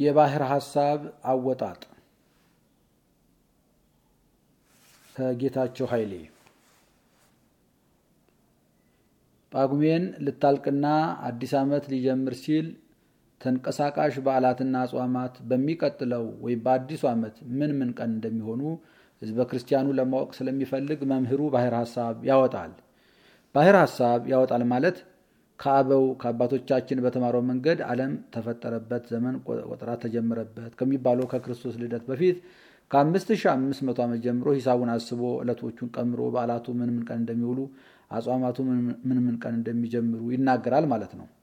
የባህር ሐሳብ አወጣጥ ከጌታቸው ኃይሌ። ጳጉሜን ልታልቅና አዲስ ዓመት ሊጀምር ሲል ተንቀሳቃሽ በዓላትና አጽዋማት በሚቀጥለው ወይም በአዲሱ ዓመት ምን ምን ቀን እንደሚሆኑ ሕዝበ ክርስቲያኑ ለማወቅ ስለሚፈልግ መምህሩ ባሕር ሐሳብ ያወጣል። ባሕር ሐሳብ ያወጣል ማለት ከአበው ከአባቶቻችን በተማረው መንገድ ዓለም ተፈጠረበት ዘመን ቆጠራ ተጀመረበት ከሚባለው ከክርስቶስ ልደት በፊት ከ5500 ዓመት ጀምሮ ሂሳቡን አስቦ ዕለቶቹን ቀምሮ በዓላቱ ምን ምን ቀን እንደሚውሉ አጽዋማቱ ምን ምን ቀን እንደሚጀምሩ ይናገራል ማለት ነው።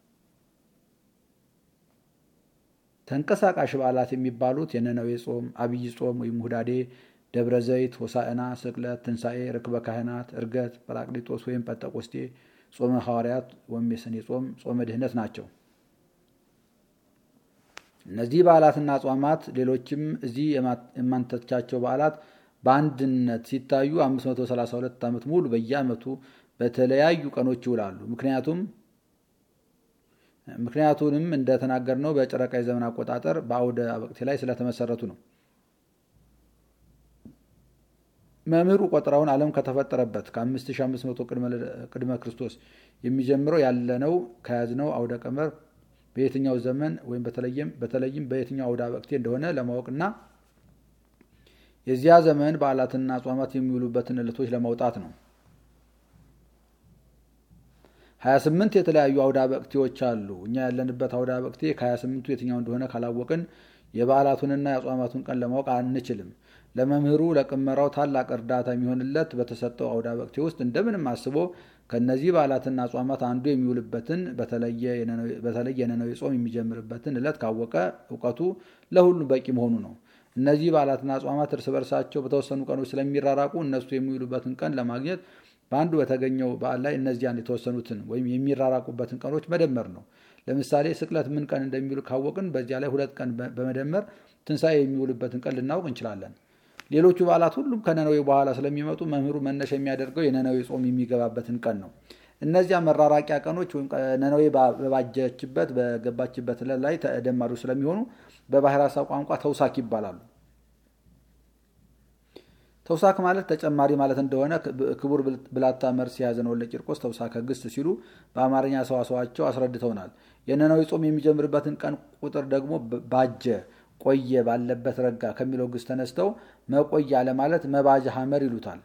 ተንቀሳቃሽ በዓላት የሚባሉት የነነዌ ጾም፣ አብይ ጾም ወይም ሁዳዴ፣ ደብረ ዘይት፣ ሆሳዕና፣ ስቅለት፣ ትንሣኤ፣ ርክበ ካህናት፣ ዕርገት፣ ጰራቅሊጦስ ወይም ጴንጠቆስጤ፣ ጾመ ሐዋርያት ወይም የሰኔ ጾም፣ ጾመ ድህነት ናቸው። እነዚህ በዓላትና አጽዋማት ሌሎችም እዚህ የማንተቻቸው በዓላት በአንድነት ሲታዩ 532 ዓመት ሙሉ በየዓመቱ በተለያዩ ቀኖች ይውላሉ። ምክንያቱንም እንደተናገርነው በጨረቃ የዘመን አቆጣጠር በአውደ አበቅቴ ላይ ስለተመሰረቱ ነው። መምህሩ ቆጠራውን ዓለም ከተፈጠረበት ከ5500 ቅድመ ክርስቶስ የሚጀምረው ያለነው ከያዝነው አውደ ቀመር በየትኛው ዘመን ወይም በተለይም በየትኛው አውደ አበቅቴ እንደሆነ ለማወቅና የዚያ ዘመን በዓላትና አጽዋማት የሚውሉበትን ዕለቶች ለማውጣት ነው። 28 የተለያዩ አውደ አበቅቴዎች አሉ። እኛ ያለንበት አውደ አበቅቴ ከ28ቱ የትኛው እንደሆነ ካላወቅን የበዓላቱንና የአጽዋማቱን ቀን ለማወቅ አንችልም። ለመምህሩ ለቅመራው ታላቅ እርዳታ የሚሆንለት በተሰጠው አውደ አበቅቴ ውስጥ እንደምንም አስቦ ከነዚህ በዓላትና አጽዋማት አንዱ የሚውልበትን በተለይ የነነዌ ጾም የሚጀምርበትን ዕለት ካወቀ እውቀቱ ለሁሉ በቂ መሆኑ ነው። እነዚህ በዓላትና አጽዋማት እርስ በርሳቸው በተወሰኑ ቀኖች ስለሚራራቁ እነሱ የሚውሉበትን ቀን ለማግኘት በአንዱ በተገኘው በዓል ላይ እነዚያን የተወሰኑትን ወይም የሚራራቁበትን ቀኖች መደመር ነው። ለምሳሌ ስቅለት ምን ቀን እንደሚውል ካወቅን በዚያ ላይ 2 ቀን በመደመር ትንሣኤ የሚውልበትን ቀን ልናውቅ እንችላለን። ሌሎቹ በዓላት ሁሉም ከነነዌ በኋላ ስለሚመጡ መምህሩ መነሻ የሚያደርገው የነነዌ ጾም የሚገባበትን ቀን ነው። እነዚያ መራራቂያ ቀኖች ወይም ነነዌ በገባችበት ዕለት ላይ ተደማሪ ስለሚሆኑ በባሕር ሐሳብ ቋንቋ ተውሳክ ይባላሉ። ተውሳክ ማለት ተጨማሪ ማለት እንደሆነ ክቡር ብላታ መርስ ያዘነው ለቂርቆስ ተውሳከ ግስት ሲሉ በአማርኛ ሰዋሰዋቸው አስረድተውናል። የነነዌ ጾም የሚጀምርበትን ቀን ቁጥር ደግሞ ባጀ ቆየ ባለበት ረጋ ከሚለው ግስ ተነስተው መቆያ ለማለት መባጀ ሐመር ይሉታል።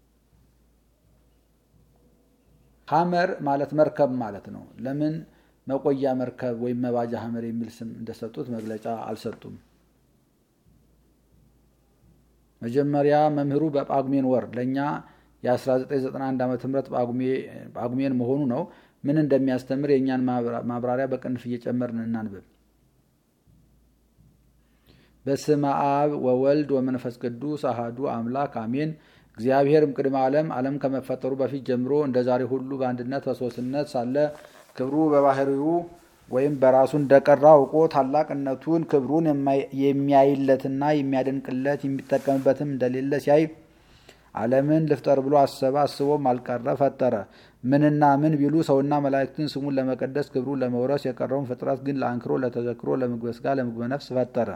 ሐመር ማለት መርከብ ማለት ነው። ለምን መቆያ መርከብ ወይም መባጀ ሐመር የሚል ስም እንደሰጡት መግለጫ አልሰጡም። መጀመሪያ መምህሩ በጳጉሜን ወር ለኛ የ1991 ዓ.ም ጳጉሜን መሆኑ ነው ምን እንደሚያስተምር የእኛን ማብራሪያ በቅንፍ እየጨመርን እናንብብ። በስመ አብ ወወልድ ወመንፈስ ቅዱስ አሐዱ አምላክ አሜን። እግዚአብሔርም ቅድመ ዓለም ከመፈጠሩ በፊት ጀምሮ እንደ ዛሬ ሁሉ በአንድነት በሦስትነት ሳለ ክብሩ በባህሪው ወይም በራሱ እንደቀራ አውቆ ታላቅነቱን ክብሩን የሚያይለትና የሚያደንቅለት የሚጠቀምበትም እንደሌለ ሲያይ ዓለምን ልፍጠር ብሎ አሰበ። አስቦም አልቀረ ፈጠረ። ምንና ምን ቢሉ ሰውና መላእክትን ስሙን ለመቀደስ ክብሩን ለመውረስ የቀረውን ፍጥረት ግን ለአንክሮ ለተዘክሮ ለምግበ ሥጋ ለምግበ ነፍስ ፈጠረ።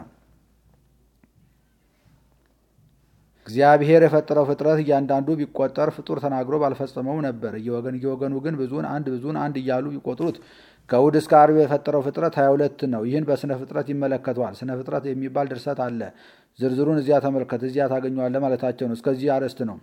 እግዚአብሔር የፈጠረው ፍጥረት እያንዳንዱ ቢቆጠር ፍጡር ተናግሮ ባልፈጸመው ነበር። እየወገኑ ግን ብዙን አንድ እያሉ ቢቆጥሩት ከእሑድ እስከ ዓርብ የፈጠረው ፍጥረት 22 ነው። ይህን በስነ ፍጥረት ይመለከተዋል። ስነ ፍጥረት የሚባል ድርሰት አለ። ዝርዝሩን እዚያ ተመልከት፣ እዚያ ታገኘዋለህ ማለታቸው ነው። እስከዚህ አርዕስት ነው።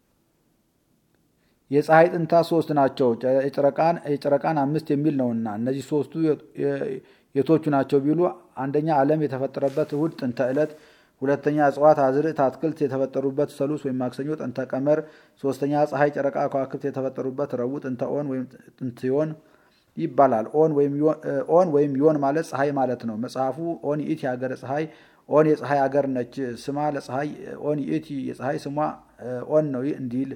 የፀሐይ ጥንታት 3 ናቸው። የጨረቃን 5 የሚል ነውና እነዚህ 3ቱ የቶቹ ናቸው ቢሉ አንደኛ ዓለም የተፈጠረበት እሑድ ጥንተ ዕለት፣ ሁለተኛ እጽዋት፣ አዝርዕት፣ አትክልት የተፈጠሩበት ሰሉስ ወይም ማክሰኞ ጥንተ ቀመር፣ ሶስተኛ ፀሐይ፣ ጨረቃ፣ ከዋክብት የተፈጠሩበት ረቡዕ ጥንተ ኦን ወይም ጥንተ ዮን ይባላል። ኦን ወይም ዮን ማለት ፀሐይ ማለት ነው። መጽሐፉ ኦን ይእቲ ሀገረ ፀሐይ፣ ኦን የፀሐይ ሀገር ነች፣ ስማ ለፀሐይ ኦን ይእቲ፣ የፀሐይ ስሟ ኦን ነው እንዲል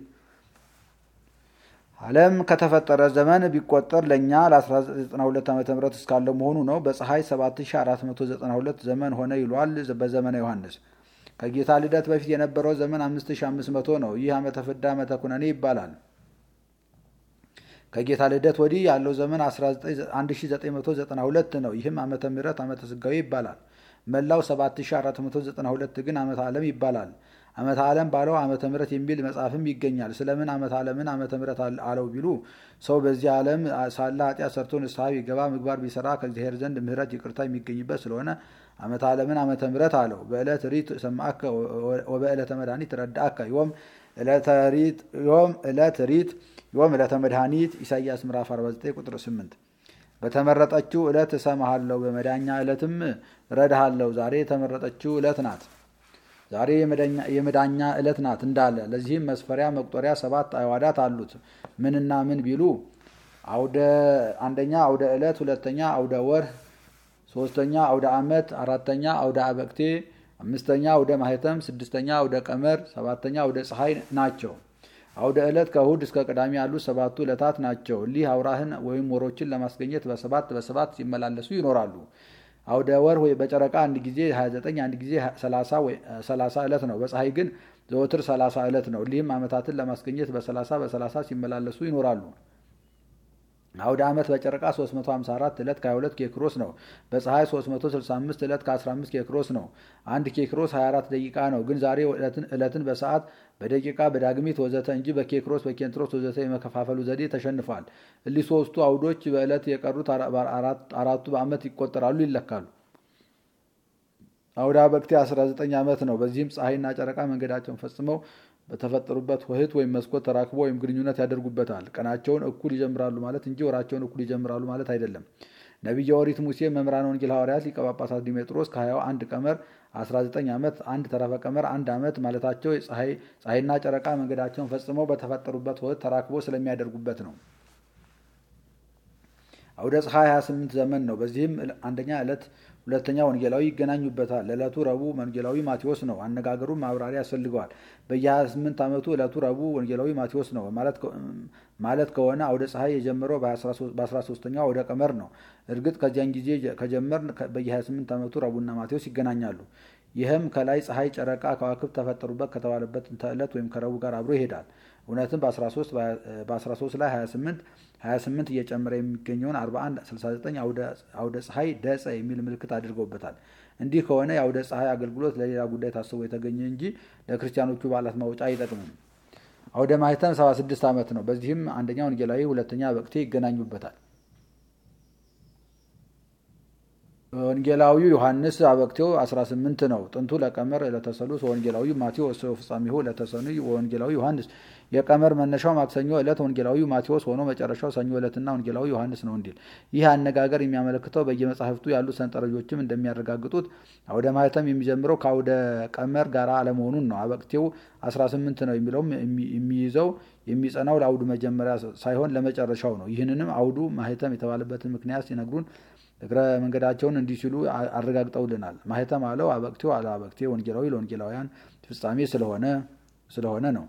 ዓለም ከተፈጠረ ዘመን ቢቆጠር ለኛ ለ1992 ዓ.ም እስካለው መሆኑ ነው። በፀሐይ 7492 ዘመን ሆነ ይሏል በዘመነ ዮሐንስ። ከጌታ ልደት በፊት የነበረው ዘመን 5500 ነው። ይህ ዓመተ ፍዳ ዓመተ ኩነኔ ይባላል። ከጌታ ልደት ወዲህ ያለው ዘመን 1992 ነው። ይህም ዓመተ ምሕረት ዓመተ ስጋዊ ይባላል። መላው 7492 ግን ዓመተ ዓለም ይባላል። ዓመተ ዓለም ባለው ዓመተ ምሕረት የሚል መጽሐፍም ይገኛል። ስለምን ዓመተ ዓለምን ዓመተ ምሕረት አለው ቢሉ ሰው በዚህ ዓለም ሳለ ኃጢአት ሰርቶ ንስሐ ቢገባ ምግባር ቢሰራ ከእግዚአብሔር ዘንድ ምሕረት ይቅርታ የሚገኝበት ስለሆነ ዓመተ ዓለምን ዓመተ ምሕረት አለው። በዕለት ሪት ሰማዕከ ወበዕለተ መድኃኒት ረዳእከ ዮም ዕለት ሪት ዮም ዕለተ መድኃኒት ኢሳይያስ ምዕራፍ 49 ቁጥር 8። በተመረጠችው ዕለት እሰማሃለሁ በመዳኛ ዕለትም እረዳሃለሁ። ዛሬ የተመረጠችው ዕለት ናት። ዛሬ የመዳኛ ዕለት ናት እንዳለ። ለዚህም መስፈሪያ መቁጠሪያ 7 አዕዋዳት አሉት። ምንና ምን ቢሉ አንደኛ አውደ ዕለት፣ ሁለተኛ አውደ ወርህ፣ ሶስተኛ አውደ ዓመት፣ አራተኛ አውደ አበቅቴ፣ አምስተኛ አውደ ማህተም፣ ስድስተኛ አውደ ቀመር፣ ሰባተኛ አውደ ፀሐይ ናቸው። አውደ ዕለት ከእሁድ እስከ ቅዳሜ ያሉት 7ቱ ዕለታት ናቸው። እሊህ አውራህን ወይም ወሮችን ለማስገኘት በሰባት ሲመላለሱ ይኖራሉ። አውደ ወር በጨረቃ አንድ ጊዜ 29 አንድ ጊዜ 30 ዕለት ነው። በፀሐይ ግን ዘወትር 30 ዕለት ነው። እሊህም ዓመታትን ለማስገኘት በ30 ሲመላለሱ ይኖራሉ። አውደ ዓመት በጨረቃ 354 ዕለት ከ22 ኬክሮስ ነው። በፀሐይ 365 ዕለት ከ15 ኬክሮስ ነው። አንድ ኬክሮስ 24 ደቂቃ ነው። ግን ዛሬ ዕለትን በሰዓት በደቂቃ በዳግሚት ወዘተ እንጂ በኬክሮስ በኬንትሮስ ወዘተ የመከፋፈሉ ዘዴ ተሸንፏል። እሊህ ሶስቱ አውዶች በዕለት የቀሩት አራቱ በዓመት ይቆጠራሉ፣ ይለካሉ። አውደ አበቅቴ 19 ዓመት ነው። በዚህም ፀሐይና ጨረቃ መንገዳቸውን ፈጽመው በተፈጠሩበት ወህት ወይም መስኮት ተራክቦ ወይም ግንኙነት ያደርጉበታል። ቀናቸውን እኩል ይጀምራሉ ማለት እንጂ ወራቸውን እኩል ይጀምራሉ ማለት አይደለም። ነቢየ ኦሪት ሙሴ፣ መምህራነ ወንጌል ሐዋርያት፣ ሊቀ ጳጳሳት ዲሜጥሮስ ከ20 አንድ ቀመር 19 ዓመት፣ አንድ ተረፈ ቀመር 1 ዓመት ማለታቸው ፀሐይና ጨረቃ መንገዳቸውን ፈጽመው በተፈጠሩበት ወህት ተራክቦ ስለሚያደርጉበት ነው። አውደ ፀሐይ 28 ዘመን ነው። በዚህም አንደኛ ዕለት ሁለተኛ ወንጌላዊ ይገናኙበታል። ለዕለቱ ረቡዕ ወንጌላዊ ማቴዎስ ነው። አነጋገሩ ማብራሪያ ያስፈልገዋል። በየ28 ዓመቱ ዕለቱ ረቡዕ ወንጌላዊ ማቴዎስ ነው ማለት ከሆነ አውደ ፀሐይ የጀመረው በ13ኛው አውደ ቀመር ነው። እርግጥ ከዚያን ጊዜ ከጀመር በየ28 ዓመቱ ረቡዕና ማቴዎስ ይገናኛሉ። ይህም ከላይ ፀሐይ፣ ጨረቃ፣ ከዋክብት ተፈጠሩበት ከተባለበት ዕለት ወይም ከረቡዕ ጋር አብሮ ይሄዳል። እውነትም በ13 ላይ 28 እየጨመረ የሚገኘውን 41 69 አውደ ፀሐይ ደጸ የሚል ምልክት አድርገውበታል። እንዲህ ከሆነ የአውደ ፀሐይ አገልግሎት ለሌላ ጉዳይ ታስቦ የተገኘ እንጂ ለክርስቲያኖቹ በዓላት ማውጫ አይጠቅምም። አውደ ማህተም 76 ዓመት ነው። በዚህም አንደኛ ወንጌላዊ ሁለተኛ አበቅቴ ይገናኙበታል። ወንጌላዊው ዮሐንስ አበቅቴው 18 ነው። ጥንቱ ለቀመር ለተሰሉስ ወንጌላዊ ማቴዎስ ፍጻሜሁ ለተሰኑይ ወንጌላዊ ዮሐንስ። የቀመር መነሻው ማክሰኞ ዕለት ወንጌላዊ ማቴዎስ ሆኖ መጨረሻው ሰኞ ዕለትና ወንጌላዊ ዮሐንስ ነው እንዲል። ይህ አነጋገር የሚያመለክተው በየመጻሕፍቱ ያሉ ሰንጠረዦችም እንደሚያረጋግጡት አውደ ማህተም የሚጀምረው ከአውደ ቀመር ጋር አለመሆኑን ነው። አበቅቴው 18 ነው የሚለውም የሚይዘው የሚጸናው ለአውዱ መጀመሪያ ሳይሆን ለመጨረሻው ነው። ይህንንም አውዱ ማህተም የተባለበትን ምክንያት ሲነግሩን እግረ መንገዳቸውን እንዲህ ሲሉ አረጋግጠውልናል። ማህተም አለው አበቅቴው አለ አበቅቴ ወንጌላዊ ለወንጌላውያን ፍጻሜ ስለሆነ ነው።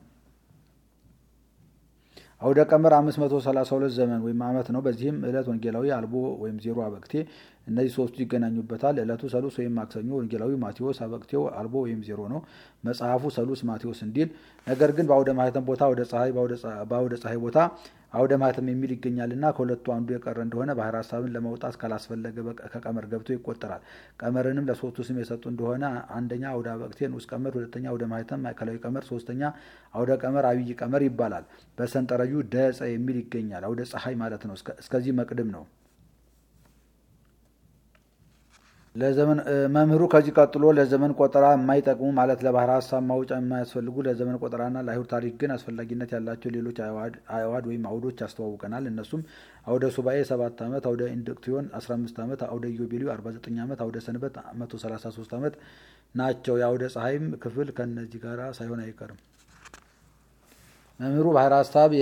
አውደ ቀመር 532 ዘመን ወይም ዓመት ነው። በዚህም ዕለት ወንጌላዊ አልቦ ወይም ዜሮ አበቅቴ እነዚህ ሶስቱ ይገናኙበታል። ዕለቱ ሰሉስ ወይም ማክሰኞ ወንጌላዊ ማቴዎስ አበቅቴው አልቦ ወይም ዜሮ ነው። መጽሐፉ ሰሉስ ማቴዎስ እንዲል። ነገር ግን በአውደ ማህተም ቦታ በአውደ ፀሐይ ቦታ አውደ ማህተም የሚል ይገኛልና ከሁለቱ አንዱ የቀረ እንደሆነ ባህር ሀሳብን ለማውጣት ካላስፈለገ ከቀመር ገብቶ ይቆጠራል። ቀመርንም ለሶስቱ ስም የሰጡ እንደሆነ አንደኛ አውደ አበቅቴ ንዑስ ቀመር፣ ሁለተኛ አውደ ማህተም ማዕከላዊ ቀመር፣ ሶስተኛ አውደ ቀመር አብይ ቀመር ይባላል። በሰንጠረዡ ደጸ የሚል ይገኛል። አውደ ፀሐይ ማለት ነው። እስከዚህ መቅድም ነው። መምህሩ ከዚህ ቀጥሎ ለዘመን ቆጠራ የማይጠቅሙ ማለት ለባህር ሀሳብ ማውጫ የማያስፈልጉ ለዘመን ቆጠራና ለአይሁድ ታሪክ ግን አስፈላጊነት ያላቸው ሌሎች አዕዋድ ወይም አውዶች ያስተዋውቀናል። እነሱም አውደ ሱባኤ 7 ዓመት፣ አውደ ኢንዱክቲዮን 15 ዓመት፣ አውደ ኢዮቤልዩ 49 ዓመት፣ አውደ ሰንበት 133 ዓመት ናቸው። የአውደ ፀሐይም ክፍል ከነዚህ ጋር ሳይሆን አይቀርም። መምህሩ ባህር ሀሳብ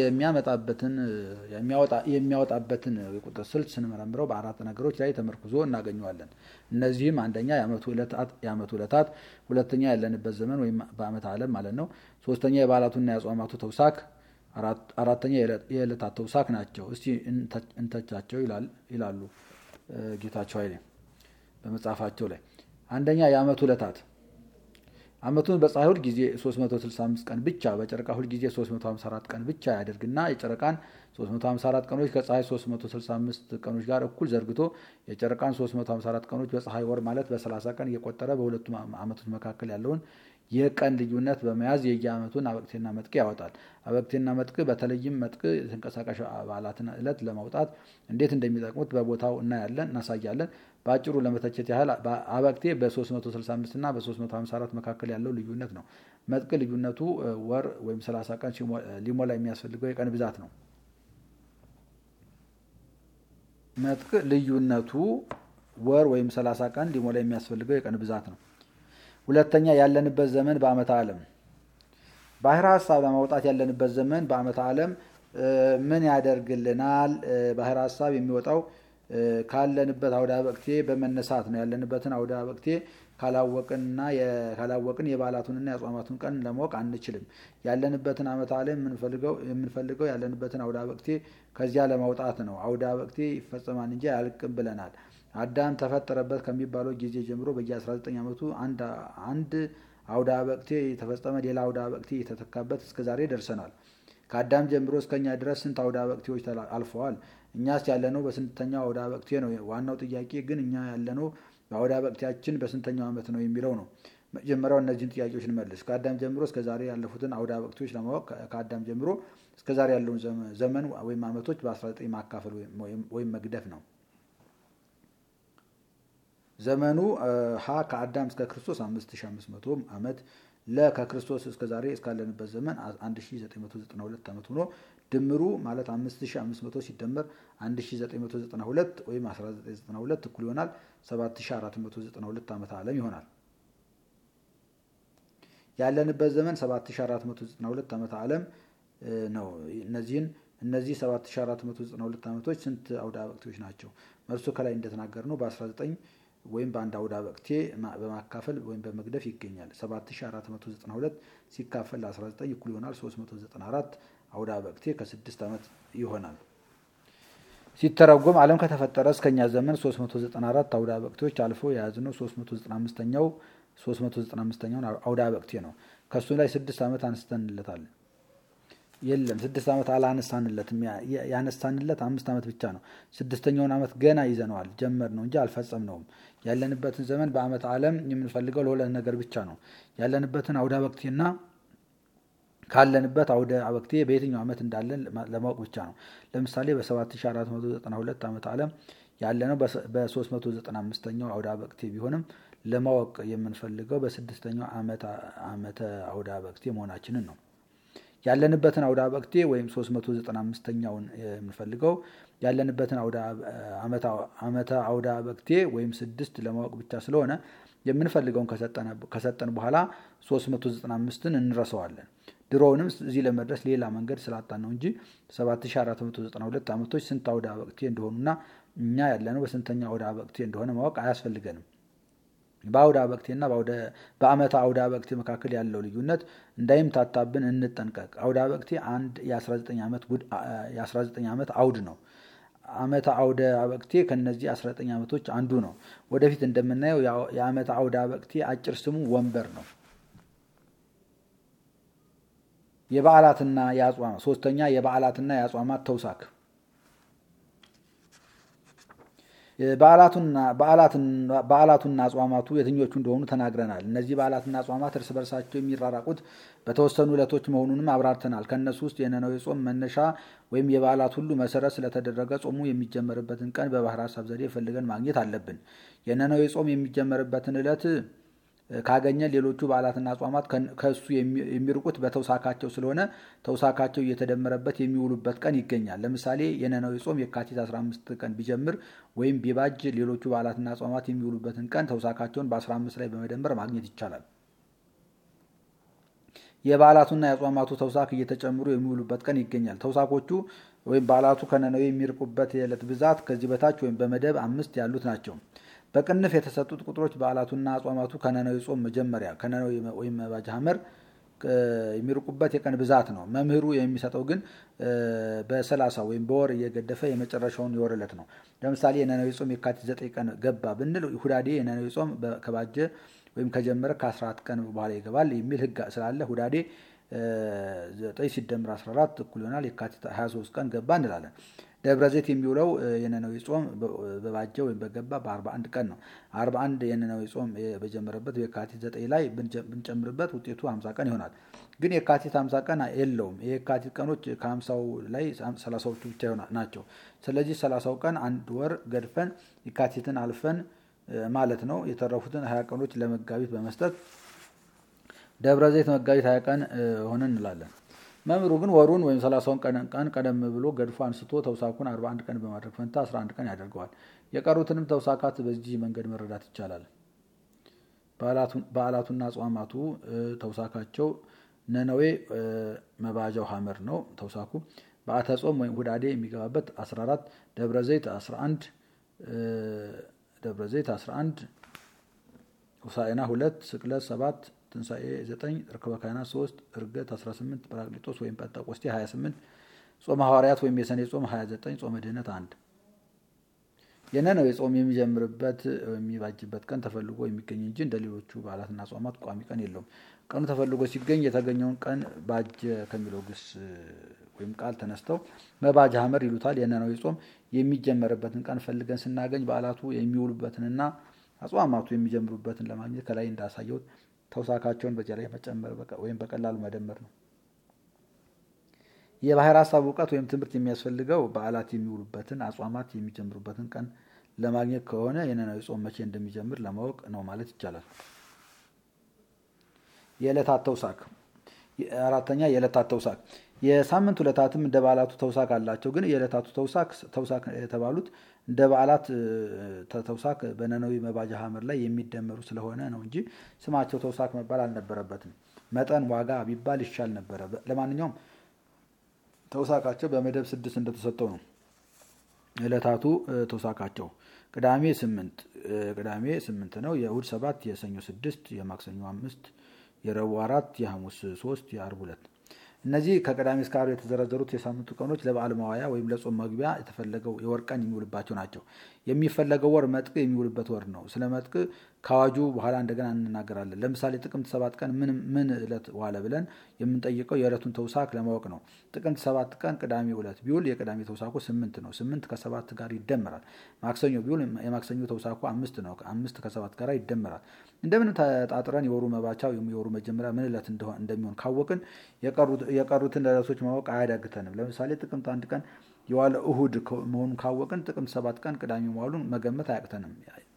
የሚያወጣበትን የቁጥር ስልት ስንመረምረው በአራት ነገሮች ላይ ተመርኩዞ እናገኘዋለን። እነዚህም አንደኛ የዓመቱ ዕለታት፣ ሁለተኛ ያለንበት ዘመን ወይም በዓመተ ዓለም ማለት ነው፣ ሶስተኛ የበዓላቱና የአጽዋማቱ ተውሳክ፣ አራተኛ የዕለታት ተውሳክ ናቸው። እስቲ እንተቻቸው ይላሉ ጌታቸው ኃይሌ በመጽሐፋቸው ላይ። አንደኛ የዓመቱ ዕለታት። ዓመቱን በፀሐይ ሁል ጊዜ 365 ቀን ብቻ በጨረቃ ሁል ጊዜ 354 ቀን ብቻ ያደርግና የጨረቃን 354 ቀኖች ከፀሐይ 365 ቀኖች ጋር እኩል ዘርግቶ የጨረቃን 354 ቀኖች በፀሐይ ወር ማለት በ30 ቀን እየቆጠረ በሁለቱም ዓመቶች መካከል ያለውን የቀን ልዩነት በመያዝ የየዓመቱን አበቅቴና መጥቅ ያወጣል። አበቅቴና መጥቅ በተለይም መጥቅ የተንቀሳቃሽ በዓላትን ዕለት ለማውጣት እንዴት እንደሚጠቅሙት በቦታው እናሳያለን። በአጭሩ ለመተቸት ያህል አበቅቴ በ365 እና በ354 መካከል ያለው ልዩነት ነው። መጥቅ ልዩነቱ ወር ወይም 30 ቀን ሊሞላ የሚያስፈልገው የቀን ብዛት ነው። መጥቅ ልዩነቱ ወር ወይም 30 ቀን ሊሞላ የሚያስፈልገው የቀን ብዛት ነው። ሁለተኛ ያለንበት ዘመን በዓመተ ዓለም። ባሕረ ሐሳብ ለማውጣት ያለንበት ዘመን በዓመተ ዓለም ምን ያደርግልናል? ባሕረ ሐሳብ የሚወጣው ካለንበት አውደ አበቅቴ በመነሳት ነው። ያለንበትን አውደ አበቅቴ ካላወቅን የበዓላቱንና የአጽዋማቱን ቀን ለማወቅ አንችልም። ያለንበትን ዓመተ ዓለም የምንፈልገው ያለንበትን አውደ አበቅቴ ከዚያ ለማውጣት ነው። አውደ አበቅቴ ይፈጸማል እንጂ አያልቅም ብለናል። አዳም ተፈጠረበት ከሚባለው ጊዜ ጀምሮ በየ19 ዓመቱ አንድ አውደ አበቅቴ የተፈጸመ ሌላ አውደ አበቅቴ የተተካበት እስከ ዛሬ ደርሰናል። ከአዳም ጀምሮ እስከኛ ድረስ ስንት አውደ አበቅቴዎች አልፈዋል? እኛስ ያለነው በስንተኛው አውደ አበቅቴ ነው? ዋናው ጥያቄ ግን እኛ ያለነው በአውደ አበቅቴያችን በስንተኛው ዓመት ነው የሚለው ነው። መጀመሪያው እነዚህን ጥያቄዎች እንመልስ። ከአዳም ጀምሮ እስከ ዛሬ ያለፉትን አውደ አበቅቴዎች ለማወቅ ከአዳም ጀምሮ እስከ ዛሬ ያለውን ዘመን ወይም ዓመቶች በ19 ማካፈል ወይም መግደፍ ነው። ዘመኑ ሀ ከአዳም እስከ ክርስቶስ 5500 ዓመት፣ ለ ከክርስቶስ እስከ ዛሬ እስካለንበት ዘመን 1992 ዓመት ሆኖ ድምሩ ማለት 5500 ሲደመር 1992 ወይም 1992 እኩል ይሆናል 7492 ዓመተ ዓለም ይሆናል። ያለንበት ዘመን 7492 ዓመተ ዓለም ነው። እነዚህ 7492 ዓመቶች ስንት አውደ አበቅቴዎች ናቸው? መልሱ ከላይ እንደተናገር ነው በ19 ወይም በአንድ አውደ አበቅቴ በማካፈል ወይም በመግደፍ ይገኛል። 7492 ሲካፈል 19 እኩል ይሆናል 394 አውደ አበቅቴ ከ6 ዓመት ይሆናል። ሲተረጎም ዓለም ከተፈጠረ እስከኛ ዘመን 394 አውደ አበቅቴዎች አልፎ የያዝነው 395ኛውን አውደ አበቅቴ ነው። ከሱ ላይ 6 ዓመት አንስተንለታል። የለም 6 ዓመት አላነሳንለትም። ያነሳንለት 5 ዓመት ብቻ ነው። 6ኛውን ዓመት ገና ይዘነዋል፣ ጀመር ነው እንጂ አልፈጸምነውም። ያለንበትን ዘመን በዓመተ ዓለም የምንፈልገው ለሁለት ነገር ብቻ ነው። ያለንበትን አውደ አበቅቴና ካለንበት አውደ አበቅቴ በየትኛው ዓመት እንዳለን ለማወቅ ብቻ ነው። ለምሳሌ በ7492 ዓመተ ዓለም ያለነው በ395ኛው አውደ አበቅቴ ቢሆንም ለማወቅ የምንፈልገው በ6ኛው ዓመተ አውደ አበቅቴ መሆናችንን ነው። ያለንበትን አውደ አበቅቴ ወይም 395ኛውን የምንፈልገው ያለንበትን ዓመተ አውደ አበቅቴ ወይም 6 ለማወቅ ብቻ ስለሆነ የምንፈልገውን ከሰጠን በኋላ 395ን እንረሳዋለን። ድሮውንም እዚህ ለመድረስ ሌላ መንገድ ስላጣን ነው እንጂ 7492 ዓመቶች ስንት አውደ አበቅቴ እንደሆኑና እኛ ያለነው በስንተኛ አውደ አበቅቴ እንደሆነ ማወቅ አያስፈልገንም። በአውደ አበቅቴና በዓመተ አውደ አበቅቴ መካከል ያለው ልዩነት እንዳይምታታብን እንጠንቀቅ። አውደ አበቅቴ አንድ የ19 ዓመት አውድ ነው። ዓመተ አውደ አበቅቴ ከነዚህ 19 ዓመቶች አንዱ ነው። ወደፊት እንደምናየው የዓመተ አውደ አበቅቴ አጭር ስሙ ወንበር ነው። የበዓላትና የአጽዋማት ሶስተኛ የበዓላትና የአጽዋማት ተውሳክ። በዓላቱና አጽዋማቱ የትኞቹ እንደሆኑ ተናግረናል። እነዚህ በዓላትና አጽዋማት እርስ በርሳቸው የሚራራቁት በተወሰኑ ዕለቶች መሆኑንም አብራርተናል። ከእነሱ ውስጥ የነነዌ ጾም መነሻ ወይም የበዓላት ሁሉ መሰረት ስለተደረገ ጾሙ የሚጀመርበትን ቀን በባሕረ ሐሳብ ዘዴ ፈልገን ማግኘት አለብን። የነነዌ ጾም የሚጀመርበትን ዕለት ካገኘን ሌሎቹ በዓላትና አጽዋማት ከእሱ የሚርቁት በተውሳካቸው ስለሆነ ተውሳካቸው እየተደመረበት የሚውሉበት ቀን ይገኛል። ለምሳሌ የነነዌ ጾም የካቲት 15 ቀን ቢጀምር ወይም ቢባጅ ሌሎቹ በዓላትና አጽዋማት የሚውሉበትን ቀን ተውሳካቸውን በ15 ላይ በመደመር ማግኘት ይቻላል። የበዓላቱና የአጽዋማቱ ተውሳክ እየተጨምሩ የሚውሉበት ቀን ይገኛል። ተውሳኮቹ ወይም በዓላቱ ከነነዌ የሚርቁበት የዕለት ብዛት ከዚህ በታች ወይም በመደብ 5 ያሉት ናቸው። በቅንፍ የተሰጡት ቁጥሮች በዓላቱና አጽዋማቱ ከነነዌ ጾም መጀመሪያ ከነነዌ ወይም መባጃ ሐመር የሚርቁበት የቀን ብዛት ነው። መምህሩ የሚሰጠው ግን በ30 ወይም በወር እየገደፈ የመጨረሻውን የወር ዕለት ነው። ለምሳሌ የነነዌ ጾም የካቲት 9 ቀን ገባ ብንል ሁዳዴ የነነዌ ጾም ከባጀ ወይም ከጀመረ ከ14 ቀን በኋላ ይገባል የሚል ሕግ ስላለ ሁዳዴ 9 ሲደምር 14 እኩል ይሆናል የካቲት 23 ቀን ገባ እንላለን። ደብረ ዘይት የሚውለው የነነዌ ጾም በባጀ ወይም በገባ በ41 ቀን ነው። 41 የነነዌ ጾም በጀመረበት የካቲት 9 ላይ ብንጨምርበት ውጤቱ 50 ቀን ይሆናል። ግን የካቲት 50 ቀን የለውም። የካቲት ቀኖች ከ50ው ላይ 30ዎቹ ብቻ ናቸው። ስለዚህ 30ው ቀን አንድ ወር ገድፈን የካቲትን አልፈን ማለት ነው። የተረፉትን 20 ቀኖች ለመጋቢት በመስጠት ደብረ ዘይት መጋቢት 20 ቀን ሆነ እንላለን። መምህሩ ግን ወሩን ወይም 30ውን ቀን ቀደም ብሎ ገድፎ አንስቶ ተውሳኩን 41 ቀን በማድረግ ፈንታ 11 ቀን ያደርገዋል። የቀሩትንም ተውሳካት በዚህ መንገድ መረዳት ይቻላል። በዓላቱና አጽዋማቱ ተውሳካቸው ነነዌ መባጃው ሐመር ነው። ተውሳኩ በዓተ ጾም ወይም ሁዳዴ የሚገባበት 14፣ ደብረ ዘይት 11፣ ሆሳዕና 2፣ ስቅለት 7፣ ትንሣኤ 9፣ ርክበ ካህናት 3፣ ዕርገት 18፣ ጰራቅሊጦስ ወይም ጴንጠቆስጤ 28፣ ጾመ ሐዋርያት ወይም የሰኔ ጾም 29፣ ጾመ ድኅነት 1። የነነዌ ጾም የሚጀምርበት የሚባጅበት ቀን ተፈልጎ የሚገኝ እንጂ እንደ ሌሎቹ በዓላትና አጽዋማት ቋሚ ቀን የለውም። ቀኑ ተፈልጎ ሲገኝ የተገኘውን ቀን ባጀ ከሚለው ግስ ወይም ቃል ተነስተው መባጃ ሐመር ይሉታል። የነነዌ ጾም የሚጀመርበትን ቀን ፈልገን ስናገኝ በዓላቱ የሚውሉበትንና አጽዋማቱ የሚጀምሩበትን ለማግኘት ከላይ እንዳሳየሁት ተውሳካቸውን በዚያ ላይ መጨመር ወይም በቀላሉ መደመር ነው። የባሕር ሐሳብ እውቀት ወይም ትምህርት የሚያስፈልገው በዓላት የሚውሉበትን አጽዋማት የሚጀምሩበትን ቀን ለማግኘት ከሆነ የነነዌ ጾም መቼ እንደሚጀምር ለማወቅ ነው ማለት ይቻላል። የዕለታት ተውሳክ። አራተኛ የዕለታት ተውሳክ። የሳምንት ዕለታትም እንደ በዓላቱ ተውሳክ አላቸው። ግን የዕለታቱ ተውሳክ የተባሉት እንደ በዓላት ተውሳክ በነነዌ መባጃ ሐመር ላይ የሚደመሩ ስለሆነ ነው እንጂ ስማቸው ተውሳክ መባል አልነበረበትም። መጠን ዋጋ ቢባል ይሻል ነበረ። ለማንኛውም ተውሳካቸው በመደብ 6 እንደተሰጠው ነው። ዕለታቱ ተውሳካቸው ቅዳሜ 8 ነው። የእሁድ 7፣ የሰኞ 6፣ የማክሰኞ 5፣ የረቡዕ 4፣ የሐሙስ 3፣ የዓርብ 2። እነዚህ ከቅዳሜ እስከ ዓርብ የተዘረዘሩት የሳምንቱ ቀኖች ለበዓል መዋያ ወይም ለጾም መግቢያ የተፈለገው የወር ቀን የሚውልባቸው ናቸው። የሚፈለገው ወር መጥቅ የሚውልበት ወር ነው። ስለ መጥቅ ከአዋጁ በኋላ እንደገና እንናገራለን። ለምሳሌ ጥቅምት 7 ቀን ምን ዕለት ዋለ ብለን የምንጠይቀው የዕለቱን ተውሳክ ለማወቅ ነው። ጥቅምት 7 ቀን ቅዳሜ ዕለት ቢውል የቅዳሜ ተውሳኩ 8 ነው። 8 ከ7 ጋር ይደመራል። ማክሰኞ ቢውል የማክሰኞ ተውሳኩ 5 ነው። 5 ከ7 ጋር ይደመራል። እንደምን ተጣጥረን የወሩ መባቻ ወይም የወሩ መጀመሪያ ምን ዕለት እንደሚሆን ካወቅን የቀሩትን ዕለቶች ማወቅ አያዳግተንም። ለምሳሌ ጥቅምት 1 ቀን የዋለ እሁድ መሆኑን ካወቅን ጥቅምት 7 ቀን ቅዳሜ መዋሉን መገመት አያቅተንም።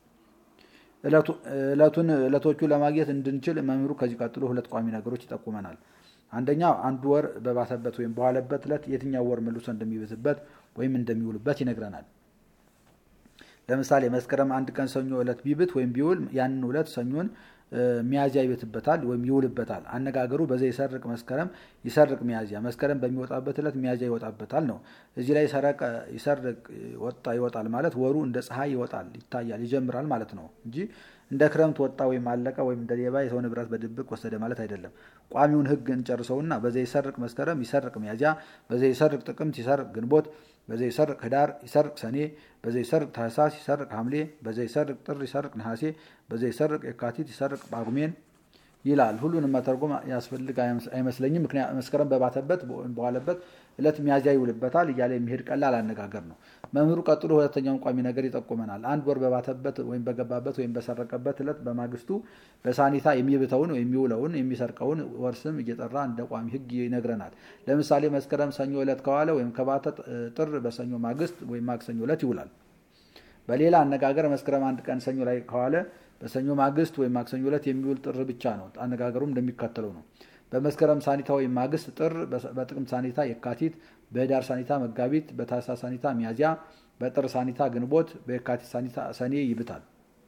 ዕለቶቹ ለማግኘት እንድንችል መምህሩ ከዚህ ቀጥሎ 2 ቋሚ ነገሮች ይጠቁመናል። አንደኛ አንዱ ወር በባሰበት ወይም በዋለበት ዕለት የትኛው ወር መልሶ እንደሚብስበት ወይም እንደሚውልበት ይነግረናል። ለምሳሌ መስከረም 1 ቀን ሰኞ ዕለት ቢብት ወይም ቢውል ያንን ዕለት ሰኞን ሚያዝያ ይበትበታል ወይም ይውልበታል። አነጋገሩ በዘ ይሰርቅ መስከረም ይሰርቅ ሚያዝያ፣ መስከረም በሚወጣበት ዕለት ሚያዝያ ይወጣበታል ነው። እዚህ ላይ ይሰርቅ ወጣ ይወጣል ማለት ወሩ እንደ ፀሐይ ይወጣል፣ ይታያል፣ ይጀምራል ማለት ነው እንጂ እንደ ክረምት ወጣ ወይም አለቀ ወይም እንደ ሌባ የሰው ንብረት በድብቅ ወሰደ ማለት አይደለም። ቋሚውን ሕግ እንጨርሰውና በዘ ይሰርቅ መስከረም ይሰርቅ ሚያዝያ፣ በዘ ይሰርቅ ጥቅምት ይሰርቅ ግንቦት፣ በዘ ይሰርቅ ህዳር ይሰርቅ ሰኔ፣ በዘ ይሰርቅ ታኅሳስ ይሰርቅ ሐምሌ፣ በዘ ይሰርቅ ጥር ይሰርቅ ነሐሴ፣ በዘ ይሰርቅ የካቲት ይሰርቅ ጳጉሜን ይላል። ሁሉንም መተርጎም ያስፈልግ አይመስለኝም። ምክንያቱም መስከረም በባተበት በዋለበት ዕለት ሚያዝያ ይውልበታል እያለ የሚሄድ ቀላል አነጋገር ነው። መምህሩ ቀጥሎ ሁለተኛውን ቋሚ ነገር ይጠቁመናል። አንድ ወር በባተበት ወይም በገባበት ወይም በሰረቀበት ዕለት በማግስቱ በሳኒታ የሚብተውን የሚውለውን የሚሰርቀውን ወር ስም እየጠራ እንደ ቋሚ ሕግ ይነግረናል። ለምሳሌ መስከረም ሰኞ ዕለት ከዋለ ወይም ከባተ ጥር በሰኞ ማግስት ወይም ማክሰኞ ዕለት ይውላል። በሌላ አነጋገር መስከረም 1 ቀን ሰኞ ላይ ከዋለ በሰኞ ማግስት ወይም ማክሰኞ ዕለት የሚውል ጥር ብቻ ነው። አነጋገሩም እንደሚከተለው ነው። በመስከረም ሳኒታ ወይም ማግስት ጥር፣ በጥቅምት ሳኒታ የካቲት፣ በህዳር ሳኒታ መጋቢት፣ በታኅሳስ ሳኒታ ሚያዝያ፣ በጥር ሳኒታ ግንቦት፣ በየካቲት ሳኒታ ሰኔ ይብታል።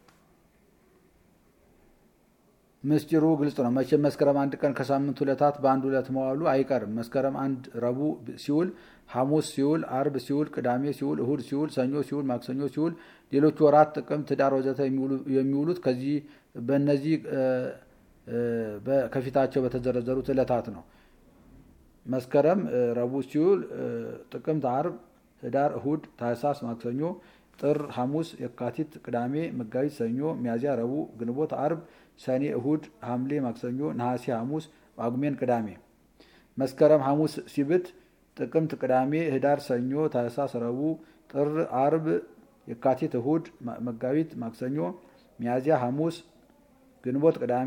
ምስጢሩ ግልጽ ነው። መቼም መስከረም 1 ቀን ከሳምንቱ ዕለታት በአንድ ዕለት መዋሉ አይቀርም። መስከረም 1 ረቡዕ ሲውል፣ ሐሙስ ሲውል፣ አርብ ሲውል፣ ቅዳሜ ሲውል፣ እሁድ ሲውል፣ ሰኞ ሲውል፣ ማክሰኞ ሲውል፣ ሌሎቹ ወራት ጥቅምት፣ ህዳር ወዘተ የሚውሉት ከፊታቸው በተዘረዘሩት ዕለታት ነው። መስከረም ረቡዕ ሲውል፣ ጥቅምት ዓርብ፣ ህዳር እሁድ፣ ታኅሳስ ማክሰኞ፣ ጥር ሐሙስ፣ የካቲት ቅዳሜ፣ መጋቢት ሰኞ፣ ሚያዝያ ረቡዕ፣ ግንቦት ዓርብ፣ ሰኔ እሁድ፣ ሐምሌ ማክሰኞ፣ ነሐሴ ሐሙስ፣ ጳጉሜን ቅዳሜ። መስከረም ሐሙስ ሲብት፣ ጥቅምት ቅዳሜ፣ ህዳር ሰኞ፣ ታኅሳስ ረቡዕ፣ ጥር ዓርብ፣ የካቲት እሁድ፣ መጋቢት ማክሰኞ፣ ሚያዝያ ሐሙስ፣ ግንቦት ቅዳሜ፣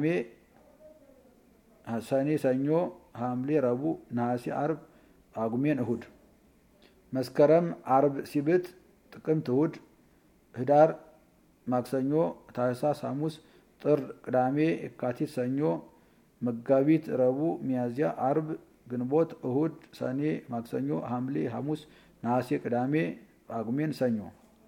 ሰኔ ሰኞ፣ ሐምሌ ረቡዕ፣ ነሐሴ ዓርብ፣ ጳጉሜን እሁድ። መስከረም ዓርብ ሲብት፣ ጥቅምት እሁድ፣ ህዳር ማክሰኞ፣ ታኅሳስ ሐሙስ፣ ጥር ቅዳሜ፣ የካቲት ሰኞ፣ መጋቢት ረቡዕ፣ ሚያዝያ ዓርብ፣ ግንቦት እሁድ፣ ሰኔ ማክሰኞ፣ ሐምሌ ሐሙስ፣ ነሐሴ ቅዳሜ፣ ጳጉሜን ሰኞ።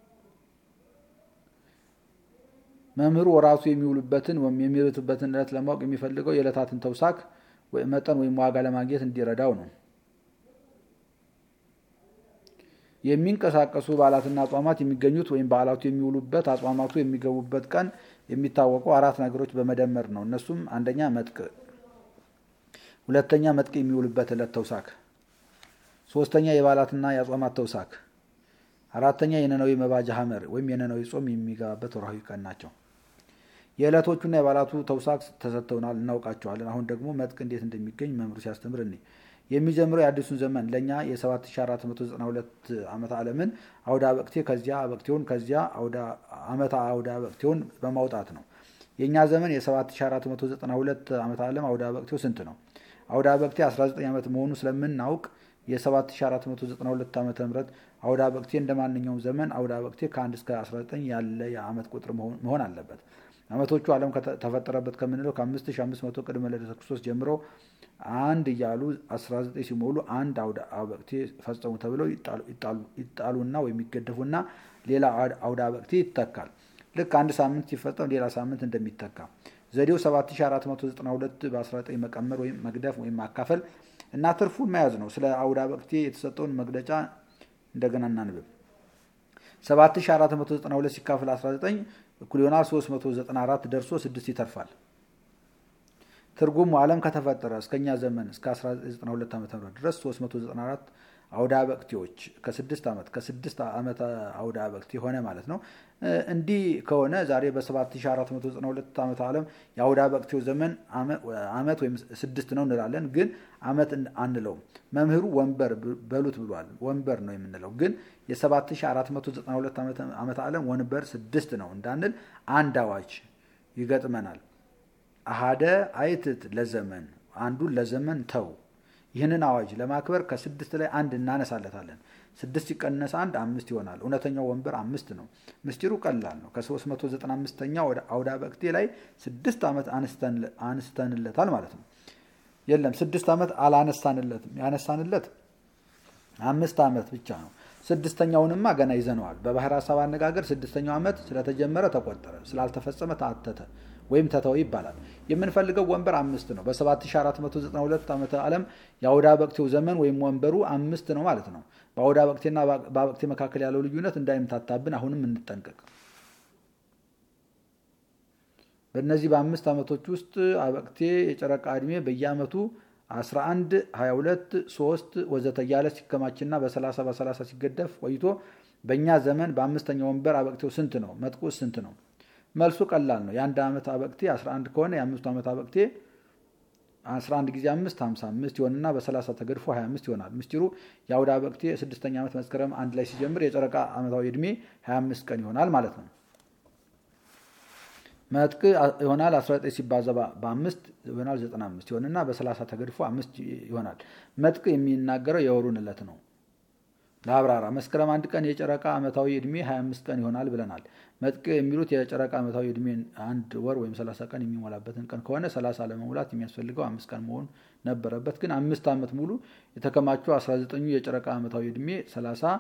መምህሩ ወራቱ የሚውሉበትን ወይም የሚበቱበትን ዕለት ለማወቅ የሚፈልገው የዕለታትን ተውሳክ መጠን ወይም ዋጋ ለማግኘት እንዲረዳው ነው። የሚንቀሳቀሱ በዓላትና አጽዋማት የሚገኙት ወይም በዓላቱ የሚውሉበት አጽዋማቱ የሚገቡበት ቀን የሚታወቀው 4 ነገሮች በመደመር ነው። እነሱም አንደኛ መጥቅ፣ ሁለተኛ መጥቅ የሚውልበት ዕለት ተውሳክ፣ ሶስተኛ የበዓላትና የአጽዋማት ተውሳክ፣ አራተኛ የነነዌ መባጃ ሐመር ወይም የነነዌ ጾም የሚገባበት ወርሃዊ ቀን ናቸው። የዕለቶቹና የበዓላቱ ተውሳክ ተሰጥተውናል፣ እናውቃቸዋለን። አሁን ደግሞ መጥቅ እንዴት እንደሚገኝ መምህሩ ሲያስተምር እኔ የሚጀምረው የአዲሱን ዘመን ለእኛ የ7492 ዓመተ ዓለምን አውደ አበቅቴ ከዚያ አበቅቴውን ከዚያ ዓመተ አውደ አበቅቴውን በማውጣት ነው። የእኛ ዘመን የ7492 ዓመተ ዓለም አውደ አበቅቴው ስንት ነው? አውደ አበቅቴ 19 ዓመት መሆኑ ስለምናውቅ የ7492 ዓመተ ምህረት አውደ አበቅቴ እንደ ማንኛውም ዘመን አውደ አበቅቴ ከ1 እስከ 19 ያለ የዓመት ቁጥር መሆን አለበት። ዓመቶቹ ዓለም ከተፈጠረበት ከምንለው ከ5500 ቅድመ ልደተ ክርስቶስ ጀምሮ አንድ እያሉ 19 ሲሞሉ አንድ አውደ አበቅቴ ፈጸሙ ተብለው ይጣሉና ወይም ይገደፉና ሌላ አውደ አበቅቴ ይተካል። ልክ አንድ ሳምንት ሲፈጸም ሌላ ሳምንት እንደሚተካ ዘዴው 7492 በ19 መቀመር ወይም መግደፍ ወይም ማካፈል እና ትርፉን መያዝ ነው። ስለ አውደ አበቅቴ የተሰጠውን መግለጫ እንደገና እናንብብ። 7492 ሲካፈል 19 እኩል ይሆናል 394 ደርሶ 6 ይተርፋል። ትርጉሙ ዓለም ከተፈጠረ እስከኛ ዘመን እስከ 1992 ዓ.ም ድረስ 394 አውደ አበቅቴዎች ከ6 ዓመት አውደ አበቅቴ ሆነ ማለት ነው። እንዲህ ከሆነ ዛሬ በ7492 ዓመተ ዓለም የአውደ አበቅቴው ዘመን ዓመት ወይም 6 ነው እንላለን፣ ግን ዓመት አንለውም። መምህሩ ወንበር በሉት ብሏል። ወንበር ነው የምንለው፣ ግን የ7492 ዓመተ ዓለም ወንበር 6 ነው እንዳንል አንድ አዋጅ ይገጥመናል። አሃደ አይትት ለዘመን፣ አንዱን ለዘመን ተው። ይህንን አዋጅ ለማክበር ከ6 ላይ አንድ እናነሳለታለን። 6 ሲቀነስ 1 5 ይሆናል። እውነተኛው ወንበር 5 ነው። ምስጢሩ ቀላል ነው። ከ395ኛው አውደ አበቅቴ ላይ 6 ዓመት አንስተንለታል ማለት ነው። የለም 6 ዓመት አላነሳንለትም። ያነሳንለት 5 ዓመት ብቻ ነው። 6ኛውንማ ገና ይዘነዋል። በባህር ሐሳብ አነጋገር 6ኛው ዓመት ስለተጀመረ ተቆጠረ፣ ስላልተፈጸመ ታተተ ወይም ተተው ይባላል። የምንፈልገው ወንበር 5 ነው። በ7492 ዓመተ ዓለም የአውደ አበቅቴው ዘመን ወይም ወንበሩ 5 ነው ማለት ነው። በአውደ አበቅቴና በአበቅቴ መካከል ያለው ልዩነት እንዳይምታታብን አሁንም እንጠንቀቅ። በእነዚህ በ5 ዓመቶች ውስጥ አበቅቴ የጨረቃ ዕድሜ በየዓመቱ 11፣ 22፣ 3 ወዘተ እያለ ሲከማችና በ30 በ30 ሲገደፍ ቆይቶ በእኛ ዘመን በ5ኛው ወንበር አበቅቴው ስንት ነው? መጥቁስ ስንት ነው? መልሱ ቀላል ነው። የአንድ ዓመት አበቅቴ 11 ከሆነ የ5 ዓመት አበቅቴ 11 ጊዜ 5 55 ይሆንና በ30 ተገድፎ 25 ይሆናል። ምስጢሩ የአውደ አበቅቴ 6ኛ ዓመት መስከረም 1 ላይ ሲጀምር የጨረቃ ዓመታዊ ዕድሜ 25 ቀን ይሆናል ማለት ነው። መጥቅ ይሆናል 19 ሲባዛ በ5 ይሆናል 95 ይሆንና በ30 ተገድፎ 5 ይሆናል። መጥቅ የሚናገረው የወሩን ዕለት ነው። ለአብራራ መስከረም 1 ቀን የጨረቃ ዓመታዊ ዕድሜ 25 ቀን ይሆናል ብለናል። መጥቅ የሚሉት የጨረቃ ዓመታዊ ዕድሜ 1 ወር ወይም 30 ቀን የሚሞላበትን ቀን ከሆነ 30 ለመሙላት የሚያስፈልገው 5 ቀን መሆን ነበረበት። ግን 5 ዓመት ሙሉ የተከማቸው 19ኙ የጨረቃ ዓመታዊ ዕድሜ 30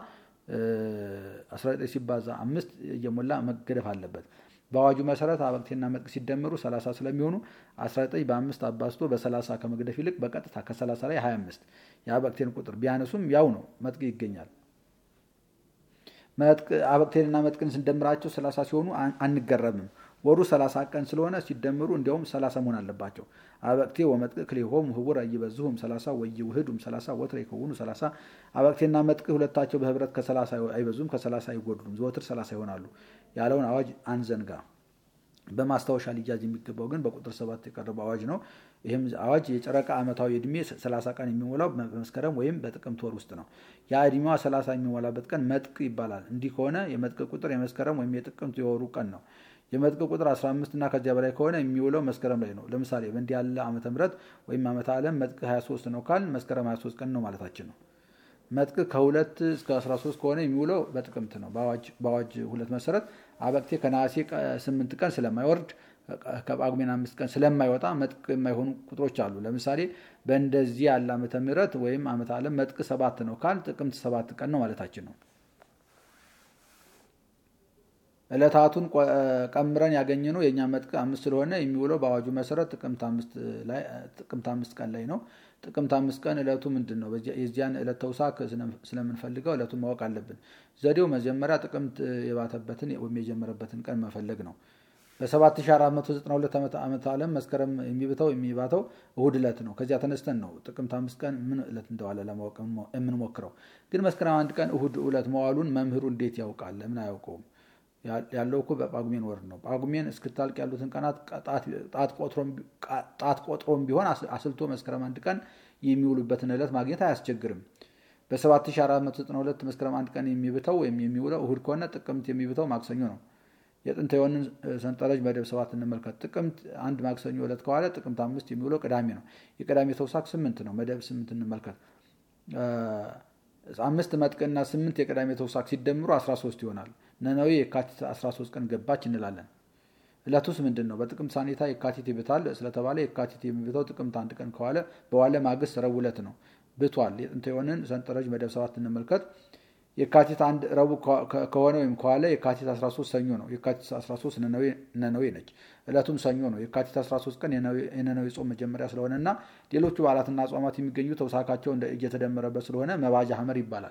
19 ሲባዛ 5 እየሞላ መገደፍ አለበት። በአዋጁ መሰረት አበቅቴና መጥቅ ሲደመሩ 30 ስለሚሆኑ 19 በ5 አባዝቶ በ30 ከመግደፍ ይልቅ በቀጥታ ከ30 ላይ 25 የአበቅቴን ቁጥር ቢያነሱም ያው ነው፣ መጥቅ ይገኛል። አበቅቴንና መጥቅን ስንደምራቸው 30 ሲሆኑ አንገረምም። ወሩ 30 ቀን ስለሆነ ሲደምሩ እንዲያውም 30 መሆን አለባቸው። አበቅቴ ወመጥቅ ክልኤሆሙ ህቡረ ይበዝሁም 30 ወይውህዱም 30 ወትረ ይከውኑ 30 አበቅቴና መጥቅ ሁለታቸው በህብረት ከ30 አይበዙም ከ30 አይጎድሉም ዘወትር 30 ይሆናሉ ያለውን አዋጅ አንዘንጋ። በማስታወሻ ሊያዝ የሚገባው ግን በቁጥር 7 የቀረበው አዋጅ ነው። ይህም አዋጅ የጨረቃ ዓመታዊ ዕድሜ 30 ቀን የሚሞላው በመስከረም ወይም በጥቅምት ወር ውስጥ ነው። ያ ዕድሜዋ 30 የሚሞላበት ቀን መጥቅ ይባላል። እንዲህ ከሆነ የመጥቅ ቁጥር የመስከረም ወይም የጥቅምት የወሩ ቀን ነው። የመጥቅ ቁጥር 15 እና ከዚያ በላይ ከሆነ የሚውለው መስከረም ላይ ነው። ለምሳሌ በእንዲህ ያለ ዓመተ ምህረት ወይም ዓመተ ዓለም መጥቅ 23 ነው ካል መስከረም 23 ቀን ነው ማለታችን ነው። መጥቅ ከ2 እስከ 13 ከሆነ የሚውለው በጥቅምት ነው። በአዋጅ 2 መሰረት አበቅቴ ከነሐሴ 8 ቀን ስለማይወርድ ከጳጉሜን 5 ቀን ስለማይወጣ መጥቅ የማይሆኑ ቁጥሮች አሉ። ለምሳሌ በእንደዚህ ያለ ዓመተ ምህረት ወይም ዓመተ ዓለም መጥቅ 7 ነው ካል ጥቅምት 7 ቀን ነው ማለታችን ነው። ዕለታቱን ቀምረን ያገኘነው የእኛ መጥቅ 5 ስለሆነ የሚውለው በአዋጁ መሰረት ጥቅምት 5 ቀን ላይ ነው። ጥቅምት 5 ቀን ዕለቱ ምንድን ነው? የዚያን ዕለት ተውሳክ ስለምንፈልገው ዕለቱን ማወቅ አለብን። ዘዴው መጀመሪያ ጥቅምት የባተበትን ወይም የጀመረበትን ቀን መፈለግ ነው። በ7492 ዓመተ ዓለም መስከረም የሚባተው እሁድ ዕለት ነው። ከዚያ ተነስተን ነው ጥቅምት 5 ቀን ምን ዕለት እንደዋለ ለማወቅ የምንሞክረው። ግን መስከረም 1 ቀን እሁድ ዕለት መዋሉን መምህሩ እንዴት ያውቃል? ለምን አያውቀውም? ያለው እኮ በጳጉሜን ወር ነው። ጳጉሜን እስክታልቅ ያሉትን ቀናት ጣት ቆጥሮም ቢሆን አስልቶ መስከረም 1 ቀን የሚውሉበትን ዕለት ማግኘት አያስቸግርም። በ7492 መስከረም 1 ቀን የሚብተው ወይም የሚውለው እሁድ ከሆነ ጥቅምት የሚብተው ማክሰኞ ነው። የጥንተ የሆንን ሰንጠረዥ መደብ 7 እንመልከት። ጥቅምት 1 ማክሰኞ ዕለት ከዋለ ጥቅምት 5 የሚውለው ቅዳሜ ነው። የቅዳሜ ተውሳክ 8 ነው። መደብ 8 እንመልከት። 5 መጥቅና 8 የቅዳሜ ተውሳክ ሲደምሩ 13 ይሆናል። ነነዌ የካቲት 13 ቀን ገባች እንላለን። ዕለቱስ ምንድን ነው? በጥቅምት ሳኔታ የካቲት ይብታል ስለተባለ የካቲት የሚብተው ጥቅምት 1 ቀን በዋለ ማግስት ረቡዕ ዕለት ነው። ብቷል። የጥንተ የሆንን ሰንጠረዥ መደብ 7 እንመልከት። የካቲት 1 ረቡዕ ከሆነ ወይም ከዋለ የካቲት 13 ሰኞ ነው። የካቲት 13 ነነዌ ነች። ዕለቱም ሰኞ ነው። የካቲት 13 ቀን የነነዌ ጾም መጀመሪያ ስለሆነና ሌሎቹ በዓላትና አጽዋማት የሚገኙ ተውሳካቸው እየተደመረበት ስለሆነ መባጃ ሐመር ይባላል።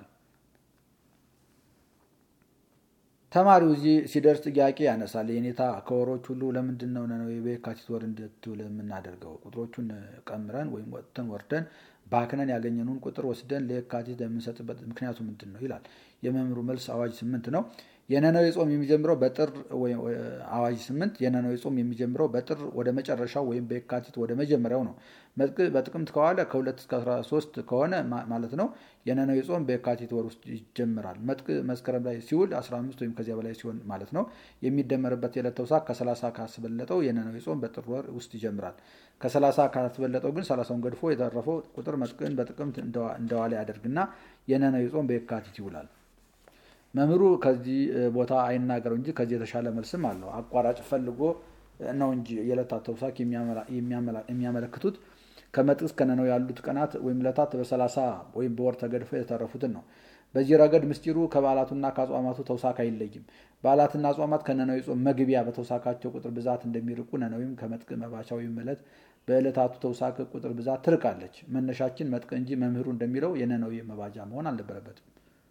ተማሪው እዚህ ሲደርስ ጥያቄ ያነሳል። የኔታ ከወሮች ሁሉ ለምንድን ነው ነነዌ በየካቲት ወር እንድትውል የምናደርገው? ቁጥሮቹን ቀምረን ወይም ወጥተን ወርደን ባክነን ያገኘነውን ቁጥር ወስደን ለየካቲት የምንሰጥበት ምክንያቱ ምንድን ነው ይላል። የመምህሩ መልስ አዋጅ 8 ነው። የነነዌ ጾም የሚጀምረው በጥር አዋጅ 8 የነነዌ ጾም የሚጀምረው በጥር ወደ መጨረሻው ወይም በየካቲት ወደ መጀመሪያው ነው። በጥቅምት ከዋለ ከ2 እስከ 13 ከሆነ ማለት ነው። የነነዌ ጾም በየካቲት ወር ውስጥ ይጀምራል። መስከረም ላይ ሲውል 15 ወይም ከዚያ በላይ ሲሆን ማለት ነው። የሚደመርበት የዕለት ተውሳክ ከ30 ካስበለጠው የነነዌ ጾም በጥር ወር ውስጥ ይጀምራል። ከ30 ካስበለጠው ግን 30ውን ገድፎ የተረፈው ቁጥር መጥቅን በጥቅምት እንደዋለ ያደርግና የነነዌ ጾም በየካቲት ይውላል። መምህሩ ከዚህ ቦታ አይናገረው እንጂ ከዚህ የተሻለ መልስም አለው። አቋራጭ ፈልጎ ነው እንጂ የዕለታት ተውሳክ የሚያመለክቱት ከመጥቅ እስከ ነነዌ ያሉት ቀናት ወይም ዕለታት በ30 ወይም በወር ተገድፈው የተረፉትን ነው። በዚህ ረገድ ምስጢሩ ከበዓላቱና ከአጽዋማቱ ተውሳክ አይለይም። በዓላትና አጽዋማት ከነነዌ ጾም መግቢያ በተውሳካቸው ቁጥር ብዛት እንደሚርቁ ነነዌም ከመጥቅ መባቻ ወይም ዕለት በዕለታቱ ተውሳክ ቁጥር ብዛት ትርቃለች። መነሻችን መጥቅ እንጂ መምህሩ እንደሚለው የነነዌ መባጃ መሆን አልነበረበትም።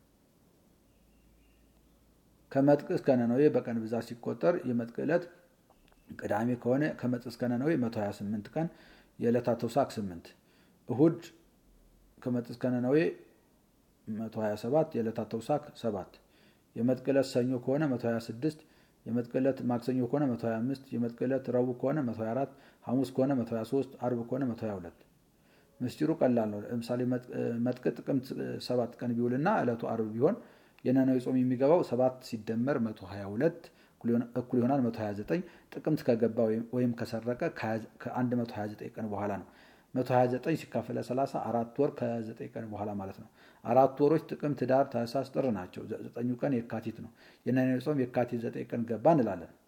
ከመጥቅ እስከ ነነዌ በቀን ብዛት ሲቆጠር የመጥቅ ዕለት ቅዳሜ ከሆነ ከመጥቅ እስከ ነነዌ 128 ቀን የዕለታት ተውሳክ 8። እሁድ ከመጥቅ እስከ ነነዌ 127 የዕለታት ተውሳክ 7። የመጥቅ ዕለት ሰኞ ከሆነ 126። የመጥቅ ዕለት ማክሰኞ ከሆነ 125። የመጥቅ ዕለት ረቡዕ ከሆነ 124። ሐሙስ ከሆነ 123። አርብ ከሆነ 122። ምስጢሩ ቀላል ነው። ለምሳሌ መጥቅ ጥቅምት 7 ቀን ቢውልና ዕለቱ አርብ ቢሆን የነነዌ ጾም የሚገባው 7 ሲደመር 122 እኩል ይሆናል 129። ጥቅምት ከገባ ወይም ከሰረቀ ከ129 ቀን በኋላ ነው። 129 ሲካፈል 30 4 ወር ከ9 ቀን በኋላ ማለት ነው። 4 ወሮች ጥቅምት፣ ኅዳር፣ ታኅሳስ፣ ጥር ናቸው። 9ኙ ቀን የካቲት ነው። የነነዌ ጾም የካቲት 9 ቀን ገባ እንላለን።